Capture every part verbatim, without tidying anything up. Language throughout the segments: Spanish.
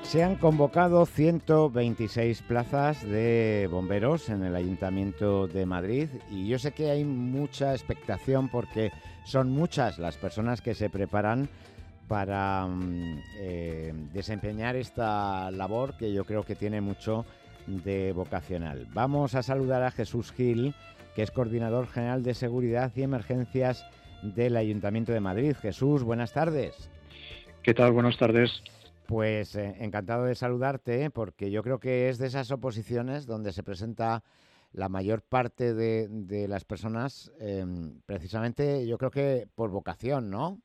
Se han convocado ciento veintiséis plazas de bomberos en el Ayuntamiento de Madrid y yo sé que hay mucha expectación porque son muchas las personas que se preparan para eh, desempeñar esta labor que yo creo que tiene mucho de vocacional. Vamos a saludar a Jesús Gil, que es Coordinador General de Seguridad y Emergencias del Ayuntamiento de Madrid. Jesús, buenas tardes. ¿Qué tal? Buenas tardes. Pues eh, encantado de saludarte, porque yo creo que es de esas oposiciones donde se presenta la mayor parte de, de las personas, eh, precisamente yo creo que por vocación, ¿no?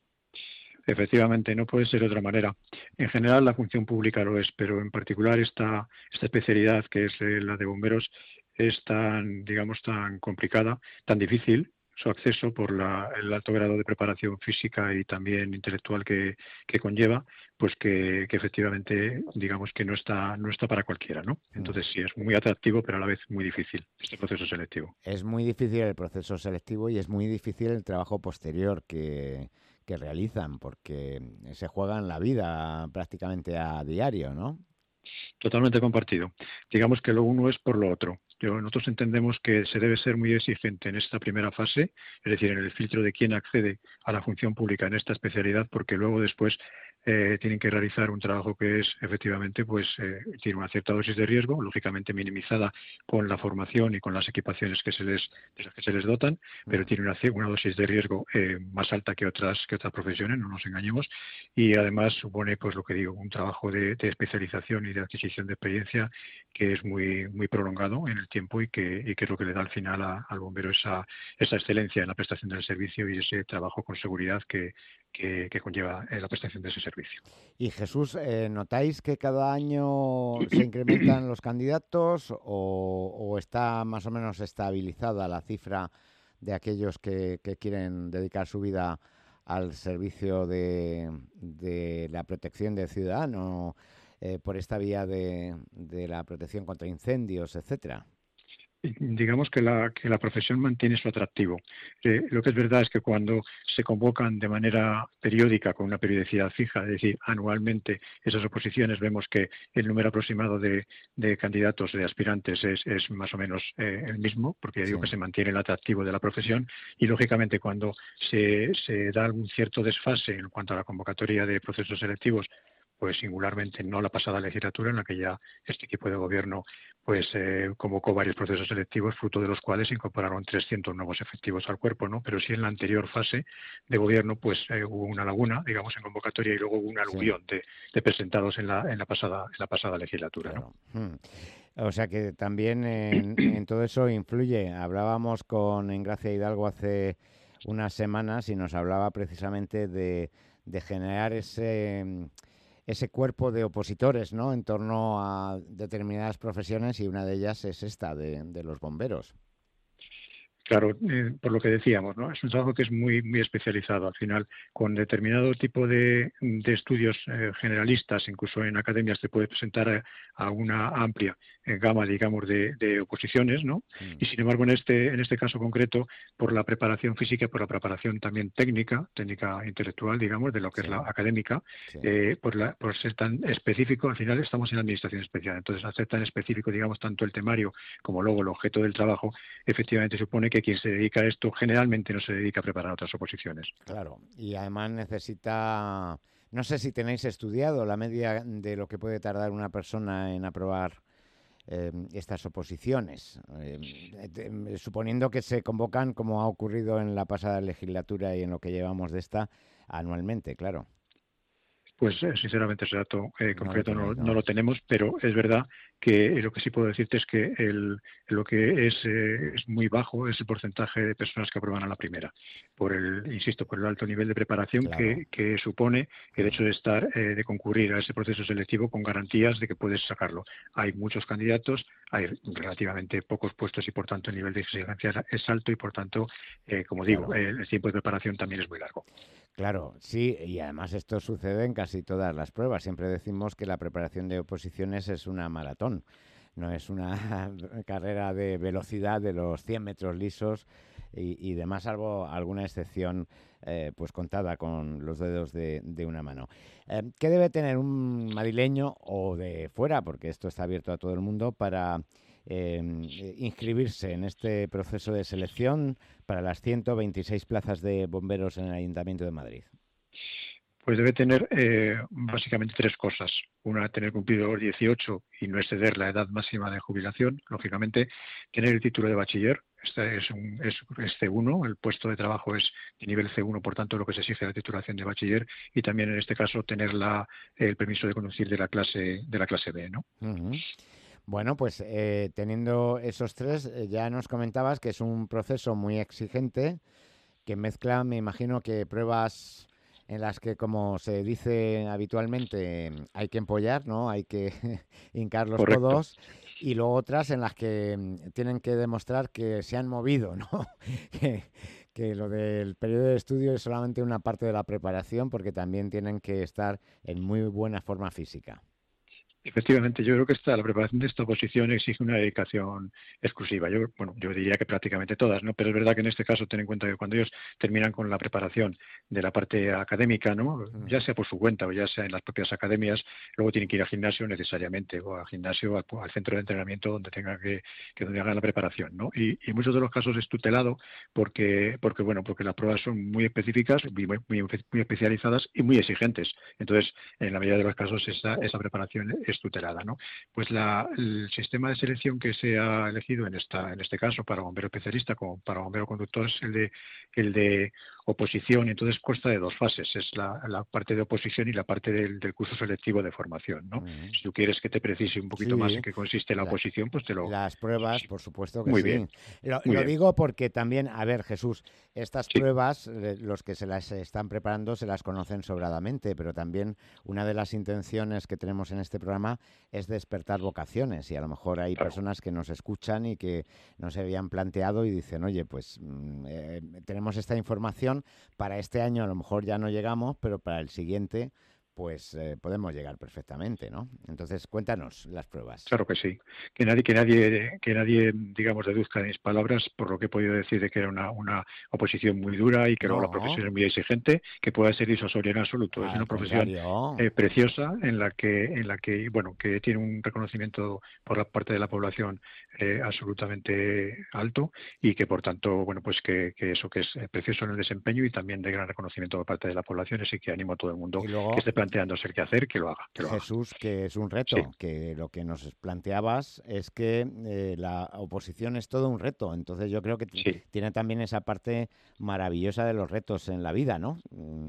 Efectivamente, no puede ser de otra manera. En general la función pública lo es, pero en particular esta, esta especialidad que es eh, la de bomberos es tan, digamos, tan complicada, tan difícil su acceso por la, el alto grado de preparación física y también intelectual que, que conlleva, pues que, que efectivamente digamos que no está, no está para cualquiera, ¿no? Entonces sí, es muy atractivo, pero a la vez muy difícil este proceso selectivo. Es muy difícil el proceso selectivo y es muy difícil el trabajo posterior que, que realizan, porque se juegan la vida prácticamente a diario, ¿no? Totalmente compartido. Digamos que lo uno es por lo otro. Yo, nosotros entendemos que se debe ser muy exigente en esta primera fase, es decir, en el filtro de quién accede a la función pública en esta especialidad, porque luego después eh, tienen que realizar un trabajo que es efectivamente, pues, eh, tiene una cierta dosis de riesgo, lógicamente minimizada con la formación y con las equipaciones que se les, de las que se les dotan, pero tiene una, una dosis de riesgo eh, más alta que otras que otras profesiones, no nos engañemos, y además supone, pues, lo que digo, un trabajo de, de especialización y de adquisición de experiencia que es muy muy prolongado en el tiempo y que, y que es lo que le da al final a, al bombero esa, esa excelencia en la prestación del servicio y ese trabajo con seguridad que, que, que conlleva la prestación de ese servicio. Y Jesús, eh, ¿notáis que cada año se incrementan los candidatos o, o está más o menos estabilizada la cifra de aquellos que, que quieren dedicar su vida al servicio de, de la protección del ciudadano eh, por esta vía de, de la protección contra incendios, etcétera? Digamos que la, que la profesión mantiene su atractivo. Eh, lo que es verdad es que cuando se convocan de manera periódica, con una periodicidad fija, es decir, anualmente esas oposiciones, vemos que el número aproximado de, de candidatos, de aspirantes, es, es más o menos eh, el mismo, porque ya digo Sí. que se mantiene el atractivo de la profesión y, lógicamente, cuando se, se da algún cierto desfase en cuanto a la convocatoria de procesos selectivos, pues singularmente no la pasada legislatura en la que ya este equipo de gobierno pues eh, convocó varios procesos selectivos, fruto de los cuales se incorporaron trescientos nuevos efectivos al cuerpo, ¿no? Pero sí en la anterior fase de gobierno pues eh, hubo una laguna, digamos, en convocatoria y luego hubo un Sí, aluvión de, de presentados en la, en la pasada en la pasada legislatura, ¿no? claro. Hmm. O sea que también en, en todo eso influye. Hablábamos con Engracia Hidalgo hace unas semanas y nos hablaba precisamente de, de generar ese, ese cuerpo de opositores, ¿no?, en torno a determinadas profesiones y una de ellas es esta de, de los bomberos. Claro, eh, por lo que decíamos, ¿no? Es un trabajo que es muy muy especializado. Al final, con determinado tipo de, de estudios eh, generalistas, incluso en academias, te puede presentar a, a una amplia eh, gama, digamos, de, de oposiciones, ¿no? Mm, Y sin embargo, en este en este caso concreto, por la preparación física, por la preparación también técnica, técnica intelectual, digamos, de lo que es sí, la académica, sí. eh, por, la, por ser tan específico, al final estamos en administración especial. Entonces, al ser tan específico, digamos, tanto el temario como luego el objeto del trabajo, efectivamente supone que quien se dedica a esto generalmente no se dedica a preparar otras oposiciones. Claro, y además necesita, no sé si tenéis estudiado la media de lo que puede tardar una persona en aprobar eh, estas oposiciones, eh, de- suponiendo que se convocan, como ha ocurrido en la pasada legislatura y en lo que llevamos de esta, anualmente, claro. Pues eh, sinceramente ese dato eh, No lo concreto no, tenéis, no ¿no? lo tenemos, pero es verdad que lo que sí puedo decirte es que el, lo que es, eh, es muy bajo es el porcentaje de personas que aprueban a la primera, por el, insisto, por el alto nivel de preparación Claro. que, que supone el Mm. hecho de estar, eh, de concurrir a ese proceso selectivo con garantías de que puedes sacarlo. Hay muchos candidatos, hay relativamente pocos puestos y por tanto el nivel de exigencia es alto y por tanto, eh, como digo, Claro. eh, el tiempo de preparación también es muy largo. Claro, sí, y además esto sucede en casi todas las pruebas. Siempre decimos que la preparación de oposiciones es una maratón. no es una carrera de velocidad de los cien metros lisos y, y demás, salvo alguna excepción eh, pues contada con los dedos de, de una mano. Eh, ¿Qué debe tener un madrileño o de fuera, porque esto está abierto a todo el mundo, para eh, inscribirse en este proceso de selección para las ciento veintiséis plazas de bomberos en el Ayuntamiento de Madrid? Pues debe tener eh, básicamente tres cosas. Una, tener cumplido los dieciocho y no exceder la edad máxima de jubilación. Lógicamente, tener el título de bachiller. Este es, un, es, es C uno, el puesto de trabajo es de nivel C uno, por tanto, lo que se exige es la titulación de bachiller. Y también, en este caso, tener la, el permiso de conducir de la clase, de la clase B, ¿no? Uh-huh. Bueno, pues eh, teniendo esos tres, eh, ya nos comentabas que es un proceso muy exigente, que mezcla, me imagino que pruebas en las que, como se dice habitualmente, hay que empollar, ¿no? Hay que hincar los Correcto. codos, y luego otras en las que mm, tienen que demostrar que se han movido, ¿no? que, que lo del periodo de estudio es solamente una parte de la preparación, porque también tienen que estar en muy buena forma física. Efectivamente, yo creo que esta, la preparación de esta oposición exige una dedicación exclusiva. Yo, bueno, yo diría que prácticamente todas, ¿no? Pero es verdad que en este caso ten en cuenta que cuando ellos terminan con la preparación de la parte académica, ¿no? Ya sea por su cuenta o ya sea en las propias academias, luego tienen que ir al gimnasio necesariamente, o al gimnasio, al, al centro de entrenamiento donde tengan que, que donde hagan la preparación, ¿no? Y, y en muchos de los casos es tutelado porque, porque bueno, porque las pruebas son muy específicas, muy, muy, muy especializadas y muy exigentes. Entonces, en la mayoría de los casos esa, esa preparación es tutelada, ¿no? Pues la, el sistema de selección que se ha elegido en esta en este caso para bombero especialista como para bombero conductor es el de el de oposición, y entonces consta de dos fases, es la, la parte de oposición y la parte del, del curso selectivo de formación, ¿no? Uh-huh. Si tú quieres que te precise un poquito sí, más en qué consiste la, la oposición, pues te lo... Las pruebas, sí, por supuesto que muy sí. Bien, lo muy lo bien. digo porque también, a ver, Jesús, estas sí. pruebas, los que se las están preparando se las conocen sobradamente, pero también una de las intenciones que tenemos en este programa es despertar vocaciones, y a lo mejor hay Claro. personas que nos escuchan y que no se habían planteado y dicen, oye, pues eh, tenemos esta información, para este año a lo mejor ya no llegamos, pero para el siguiente pues eh, podemos llegar perfectamente, ¿no? Entonces, cuéntanos las pruebas. Claro que sí. Que nadie, que nadie, que nadie, digamos, deduzca de mis palabras por lo que he podido decir de que era una, una oposición muy dura y que no. luego la profesión es muy exigente, que pueda ser disuasoria en absoluto. Al es una profesión eh, preciosa en la que, en la que, bueno, que tiene un reconocimiento por la parte de la población eh, absolutamente alto, y que por tanto, bueno, pues que, que eso que es precioso en el desempeño y también de gran reconocimiento por parte de la población, así que animo a todo el mundo luego, que esté planteándose el qué hacer, que lo haga. Que lo Jesús, haga. que es un reto, sí. Que lo que nos planteabas es que eh, la oposición es todo un reto, entonces yo creo que sí. tiene también esa parte maravillosa de los retos en la vida, ¿no?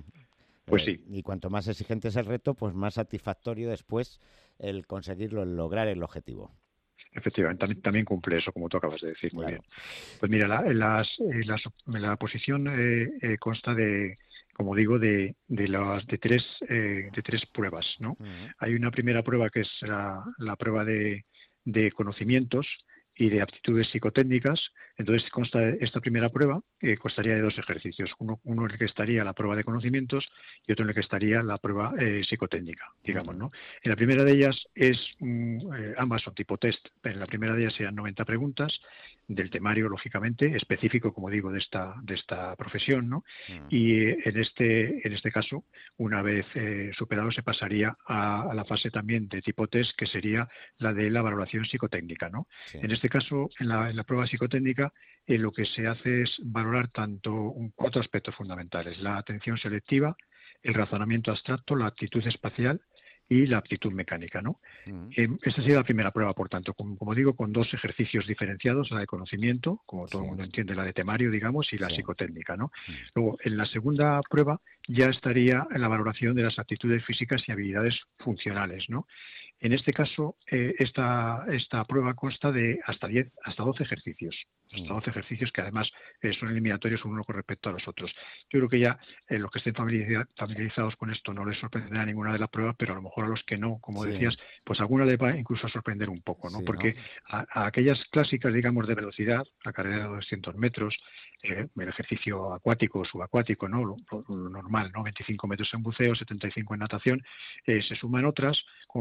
Pues eh, sí. Y cuanto más exigente es el reto, pues más satisfactorio después el conseguirlo, el lograr el objetivo. Efectivamente, también, también cumple eso, como tú acabas de decir, muy claro. bien. Pues mira, la, las, eh, las, la posición eh, eh, consta de, como digo, de, de, las, de, tres, eh, de tres pruebas, ¿no? Uh-huh. Hay una primera prueba que es la, la prueba de, de conocimientos y de aptitudes psicotécnicas. Entonces consta esta primera prueba, que eh, constaría de dos ejercicios, uno, uno en el que estaría la prueba de conocimientos y otro en el que estaría la prueba eh, psicotécnica, digamos, ¿no? En la primera de ellas es, mm, eh, ambas son tipo test, pero en la primera de ellas serían noventa preguntas del temario, lógicamente, específico, como digo, de esta, de esta profesión, ¿no? Uh-huh. Y eh, en este, en este caso, una vez eh, superado, se pasaría a, a la fase también de tipo test, que sería la de la valoración psicotécnica, ¿no? Sí. En este caso, en la, en la prueba psicotécnica, eh, lo que se hace es valorar tanto un, cuatro aspectos fundamentales: la atención selectiva, el razonamiento abstracto, la actitud espacial y la aptitud mecánica, ¿no? Uh-huh. Eh, esta sería la primera prueba, por tanto, como, como digo, con dos ejercicios diferenciados, la de conocimiento, como todo sí. el mundo entiende, la de temario, digamos, y la sí. psicotécnica, ¿no? Uh-huh. Luego, en la segunda prueba ya estaría en la valoración de las aptitudes físicas y habilidades funcionales, ¿no? En este caso, eh, esta, esta prueba consta de hasta diez, hasta doce ejercicios, hasta doce ejercicios que además eh, son eliminatorios uno con respecto a los otros. Yo creo que ya eh, los que estén familiarizados con esto no les sorprenderá ninguna de las pruebas, pero a lo mejor a los que no, como sí. decías, pues alguna les va incluso a sorprender un poco, ¿no? Sí, porque ¿no? A, a aquellas clásicas, digamos, de velocidad, la carrera de doscientos metros, eh, el ejercicio acuático o subacuático, ¿no? Lo, lo, lo normal, ¿no? veinticinco metros en buceo, setenta y cinco en natación, eh, se suman otras, como pueda ser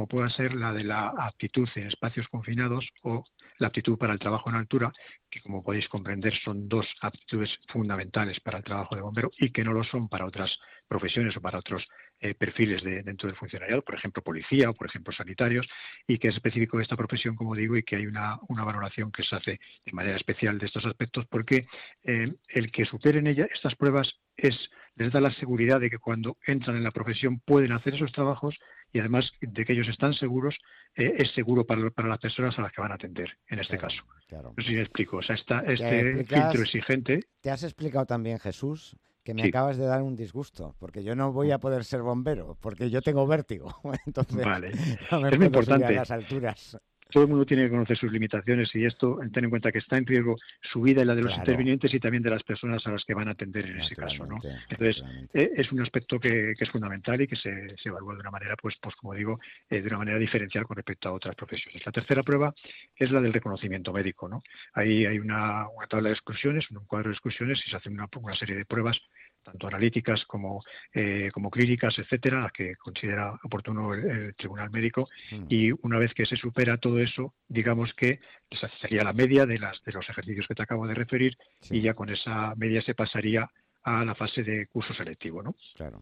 ser la de la aptitud en espacios confinados o la aptitud para el trabajo en altura, que como podéis comprender son dos aptitudes fundamentales para el trabajo de bombero y que no lo son para otras profesiones o para otros eh, perfiles de, dentro del funcionariado, por ejemplo policía o por ejemplo sanitarios, y que es específico de esta profesión, como digo, y que hay una, una valoración que se hace de manera especial de estos aspectos, porque eh, el que superen ella estas pruebas es les da la seguridad de que cuando entran en la profesión pueden hacer esos trabajos y además de que ellos están seguros, eh, es seguro para, para las personas a las que van a atender, en este Claro, caso. claro. No sé si me explico. O sea, está Te este filtro explicas, exigente. te has explicado también, Jesús, que me Sí, acabas de dar un disgusto, porque yo no voy a poder ser bombero, porque yo tengo vértigo, entonces vale. no me Es muy puedo subir a importante. las alturas. Todo el mundo tiene que conocer sus limitaciones y esto, ten en cuenta que está en riesgo su vida y la de los Claro, intervinientes y también de las personas a las que van a atender en ese caso, ¿no? naturalmente, Entonces, naturalmente. eh, es un aspecto que, que es fundamental y que se, se evalúa de una manera, pues, pues como digo, eh, de una manera diferencial con respecto a otras profesiones. La tercera prueba es la del reconocimiento médico, ¿no? Ahí hay una, una tabla de exclusiones, un cuadro de exclusiones y se hace una, una serie de pruebas tanto analíticas como, eh, como clínicas, etcétera, las que considera oportuno el, el Tribunal Médico, Mm, y una vez que se supera todo eso, digamos que sería la media de, las, de los ejercicios que te acabo de referir y sí, ya con esa media se pasaría a la fase de curso selectivo, ¿no? claro.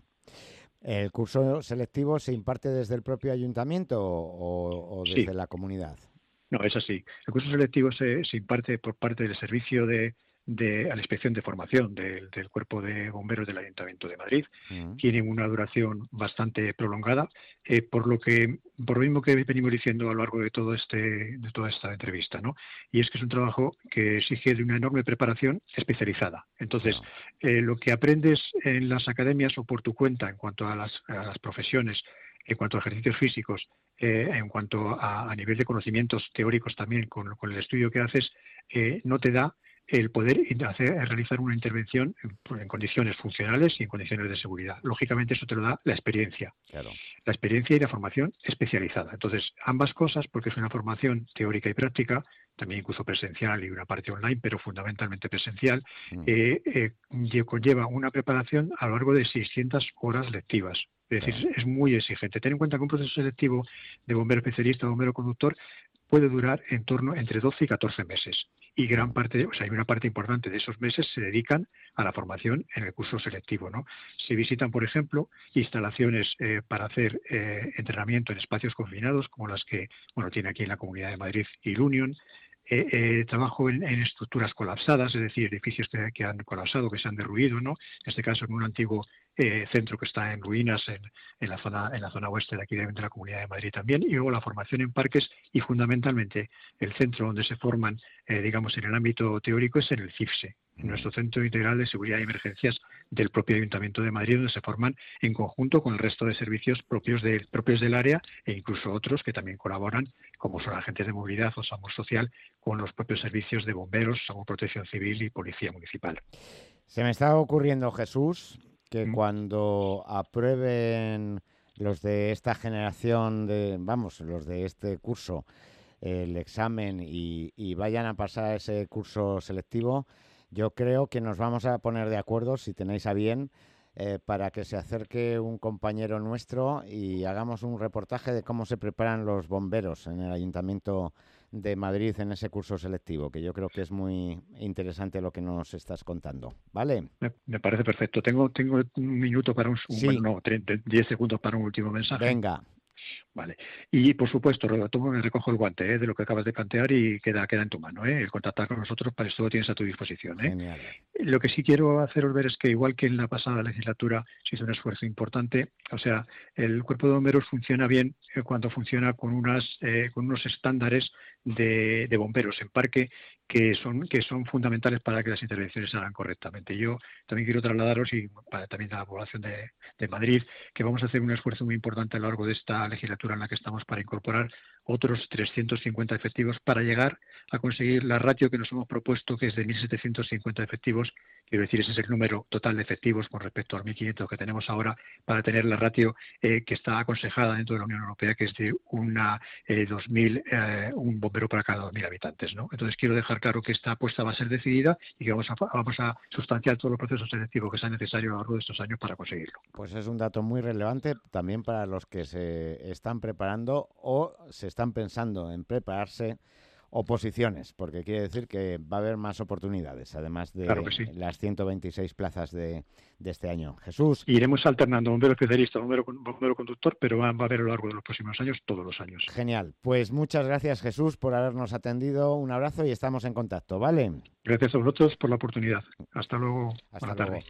¿El curso selectivo se imparte desde el propio ayuntamiento o, o Sí, desde la comunidad? no, es así. El curso selectivo se, se imparte por parte del Servicio de, de a la Inspección de Formación del, del Cuerpo de Bomberos del Ayuntamiento de Madrid. Mm, Tienen una duración bastante prolongada, eh, por lo que, por lo mismo que venimos diciendo a lo largo de todo este, de toda esta entrevista, ¿no? Y es que es un trabajo que exige de una enorme preparación especializada. Entonces, claro, eh, lo que aprendes en las academias o por tu cuenta en cuanto a las, a las profesiones, en cuanto a ejercicios físicos, eh, en cuanto a, a nivel de conocimientos teóricos también con, con el estudio que haces, eh, no te da el poder hacer, realizar una intervención en, en condiciones funcionales y en condiciones de seguridad. Lógicamente eso te lo da la experiencia, claro. la experiencia y la formación especializada. Entonces, ambas cosas, porque es una formación teórica y práctica, también incluso presencial y una parte online, pero fundamentalmente presencial, Mm, eh, eh, conlleva una preparación a lo largo de seiscientas horas lectivas. Es claro. decir, es muy exigente. Ten en cuenta que un proceso selectivo de bombero especialista o bombero conductor puede durar en torno entre doce y catorce meses. Y gran Mm, parte, o sea, hay una parte importante de esos meses se dedican a la formación en el curso selectivo, ¿no? Se visitan, por ejemplo, instalaciones eh, para hacer eh, entrenamiento en espacios confinados, como las que, bueno, tiene aquí en la Comunidad de Madrid Ilunion. Eh, eh, trabajo en, en estructuras colapsadas, es decir, edificios que, que han colapsado, que se han derruido, ¿no? En este caso, en un antiguo eh, centro que está en ruinas en, en la zona en la zona oeste de aquí de, de la Comunidad de Madrid también, y luego la formación en parques y fundamentalmente el centro donde se forman, eh, digamos, en el ámbito teórico es en el CIFSE, en mm. nuestro Centro Integral de Seguridad y Emergencias del propio Ayuntamiento de Madrid, donde se forman en conjunto con el resto de servicios propios, de, propios del área e incluso otros que también colaboran, como son agentes de movilidad o SAMUR Social, con los propios servicios de bomberos, SAMUR Protección Civil y Policía Municipal. Se me está ocurriendo, Jesús, que ¿Mm? cuando aprueben los de esta generación, de, vamos, los de este curso, el examen y, y vayan a pasar ese curso selectivo, yo creo que nos vamos a poner de acuerdo, si tenéis a bien, eh, para que se acerque un compañero nuestro y hagamos un reportaje de cómo se preparan los bomberos en el Ayuntamiento de Madrid en ese curso selectivo, que yo creo que es muy interesante lo que nos estás contando. ¿Vale? Me, me parece perfecto. Tengo, tengo un minuto para un, un- bueno, Sí, no, treinta, diez segundos para un último mensaje. venga, Vale. Y por supuesto, retomo, me recojo el guante, ¿eh? De lo que acabas de plantear y queda, queda en tu mano, ¿eh? El contactar con nosotros, para esto lo tienes a tu disposición, ¿eh? genial. Lo que sí quiero haceros ver es que igual que en la pasada legislatura se hizo un esfuerzo importante, o sea, el cuerpo de bomberos funciona bien eh, cuando funciona con unas eh, con unos estándares de, de bomberos en parque que son que son fundamentales para que las intervenciones se hagan correctamente. Yo también quiero trasladaros y para también a la población de, de Madrid que vamos a hacer un esfuerzo muy importante a lo largo de esta legislatura en la que estamos para incorporar otros trescientos cincuenta efectivos para llegar a conseguir la ratio que nos hemos propuesto, que es de mil setecientos cincuenta efectivos. Quiero decir, ese es el número total de efectivos con respecto a los mil quinientos que tenemos ahora, para tener la ratio eh, que está aconsejada dentro de la Unión Europea, que es de una eh, dos mil, eh, un bombero para cada dos mil habitantes, ¿no? Entonces quiero dejar claro que esta apuesta va a ser decidida y que vamos a, vamos a sustanciar todos los procesos selectivos que sean necesarios a lo largo de estos años para conseguirlo. Pues es un dato muy relevante también para los que se se están preparando o se están pensando en prepararse oposiciones, porque quiere decir que va a haber más oportunidades, además de Claro que sí. las ciento veintiséis plazas de, de este año. Jesús. Iremos alternando bombero especialista, bombero, bombero conductor, pero va, va a haber a lo largo de los próximos años, todos los años. Genial. Pues muchas gracias, Jesús, por habernos atendido. Un abrazo y estamos en contacto, ¿vale? Gracias a vosotros por la oportunidad. Hasta luego. Hasta Buenas luego. tardes.